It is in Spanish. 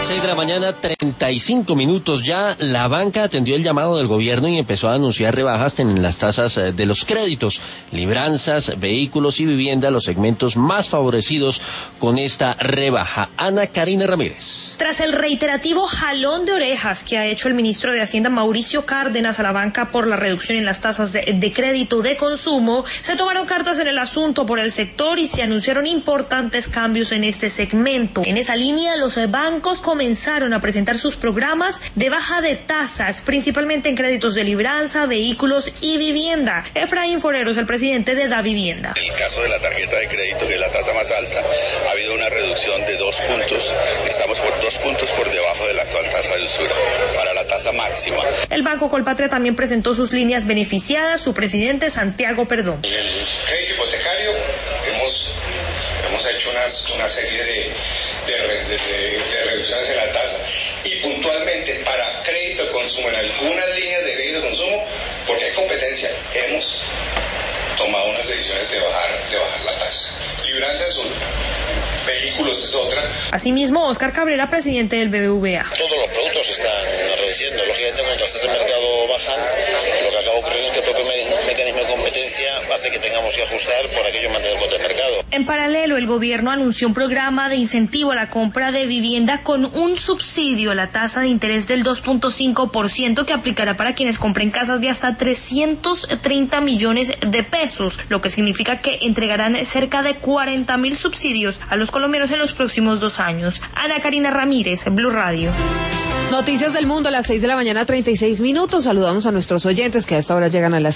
6 de la mañana, 35 minutos ya. La banca atendió el llamado del gobierno y empezó a anunciar rebajas en las tasas de los créditos, libranzas, vehículos y vivienda, los segmentos más favorecidos con esta rebaja. Ana Karina Ramírez. Tras el reiterativo jalón de orejas que ha hecho el ministro de Hacienda Mauricio Cárdenas a la banca por la reducción en las tasas de crédito de consumo, se tomaron cartas en el asunto por el sector y se anunciaron importantes cambios en este segmento. En esa línea, los bancos comenzaron a presentar sus programas de baja de tasas, principalmente en créditos de libranza, vehículos y vivienda. Efraín Foreros, el presidente de Davivienda. En el caso de la tarjeta de crédito, que es la tasa más alta, ha habido una reducción de 2 puntos. Estamos por 2 puntos por debajo de la actual tasa de usura, para la tasa máxima. El Banco Colpatria también presentó sus líneas beneficiadas, su presidente Santiago Perdón. En el crédito hipotecario hemos hecho una serie de reducciones en la tasa y puntualmente para crédito de consumo, en algunas líneas de crédito de consumo, porque hay competencia, hemos tomado unas decisiones de bajar la tasa. Libranza es una, vehículos es otra. Asimismo, Óscar Cabrera, presidente del BBVA. Todos los productos están reduciendo, lógicamente cuando las tasas de mercado bajan, lo que acaba ocurriendo es que el propio mecanismo de competencia hace que tengamos que ajustar por aquello mantener cuota de mercado. En paralelo, el gobierno anunció un programa de incentivo a la compra de vivienda con un subsidio a la tasa de interés del 2.5% que aplicará para quienes compren casas de hasta 330 millones de pesos, lo que significa que entregarán cerca de 40.000 subsidios a los colombianos en los próximos 2 años. Ana Karina Ramírez, Blue Radio. Noticias del mundo a las 6 de la mañana, 36 minutos. Saludamos a nuestros oyentes que a esta hora llegan a las